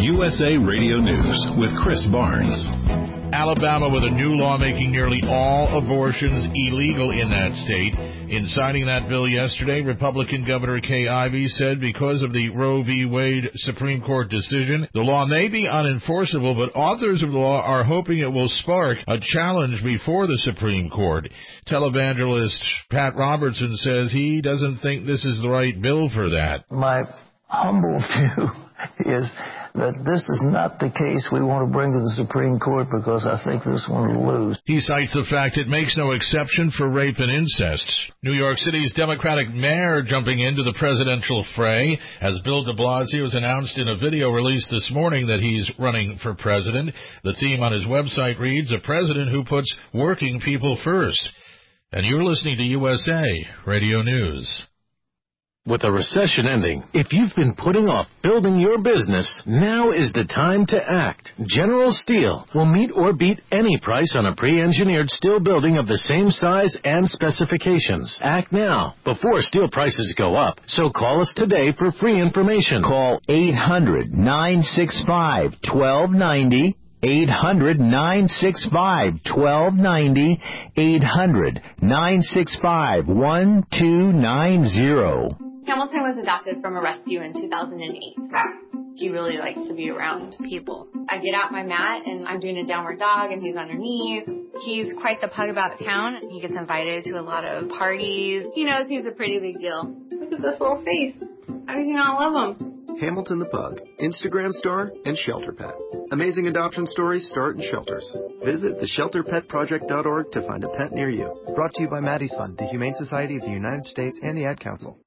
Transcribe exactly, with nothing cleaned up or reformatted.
U S A Radio News with Chris Barnes. Alabama with a new law making nearly all abortions illegal in that state. In signing that bill yesterday, Republican Governor Kay Ivey said because of the Roe v. Wade Supreme Court decision, the law may be unenforceable, but authors of the law are hoping it will spark a challenge before the Supreme Court. Televangelist Pat Robertson says he doesn't think this is the right bill for that. My humble view is that this is not the case we want to bring to the Supreme Court because I think this one will lose. He cites the fact it makes no exception for rape and incest. New York City's Democratic mayor jumping into the presidential fray as Bill de Blasio has announced in a video released this morning that he's running for president. The theme on his website reads, "A president who puts working people first." And you're listening to U S A Radio News. With a recession ending, if you've been putting off building your business, now is the time to act. General Steel will meet or beat any price on a pre-engineered steel building of the same size and specifications. Act now, before steel prices go up. So call us today for free information. Call eight hundred, nine six five, one two nine zero. eight hundred, nine six five, one two nine zero. eight hundred, nine six five, one two nine zero. Hamilton was adopted from a rescue in two thousand eight. He really likes to be around people. I get out my mat and I'm doing a downward dog and he's underneath. He's quite the pug about town. He gets invited to a lot of parties. He knows he's a pretty big deal. Look at this little face. How did you not love him? Hamilton the Pug, Instagram star, and Shelter Pet. Amazing adoption stories start in shelters. Visit the shelter pet project dot org to find a pet near you. Brought to you by Maddie's Fund, the Humane Society of the United States, and the Ad Council.